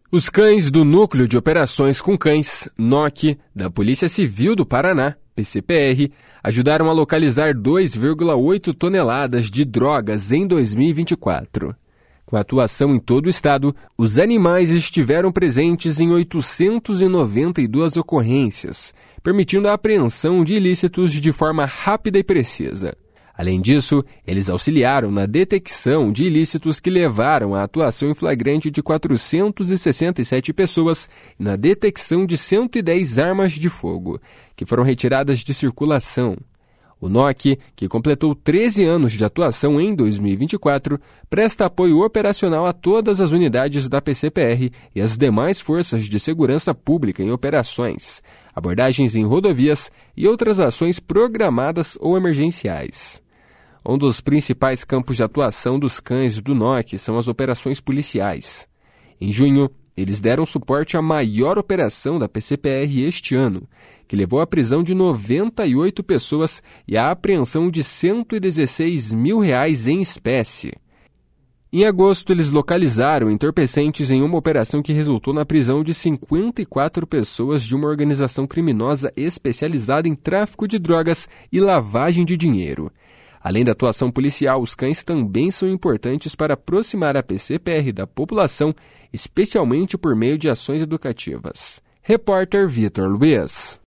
Os cães do Núcleo de Operações com Cães, NOC, da Polícia Civil do Paraná, PCPR, ajudaram a localizar 2,8 toneladas de drogas em 2024. Com atuação em todo o estado, os animais estiveram presentes em 892 ocorrências, permitindo a apreensão de ilícitos de forma rápida e precisa. Além disso, eles auxiliaram na detecção de ilícitos que levaram à atuação em flagrante de 467 pessoas e na detecção de 110 armas de fogo, que foram retiradas de circulação. O NOC, que completou 13 anos de atuação em 2024, presta apoio operacional a todas as unidades da PCPR e as demais forças de segurança pública em operações, abordagens em rodovias e outras ações programadas ou emergenciais. Um dos principais campos de atuação dos cães do NOC são as operações policiais. Em junho, eles deram suporte à maior operação da PCPR este ano, que levou à prisão de 98 pessoas e à apreensão de R$116 mil em espécie. Em agosto, eles localizaram entorpecentes em uma operação que resultou na prisão de 54 pessoas de uma organização criminosa especializada em tráfico de drogas e lavagem de dinheiro. Além da atuação policial, os cães também são importantes para aproximar a PCPR da população, especialmente por meio de ações educativas. Repórter Vitor Luiz.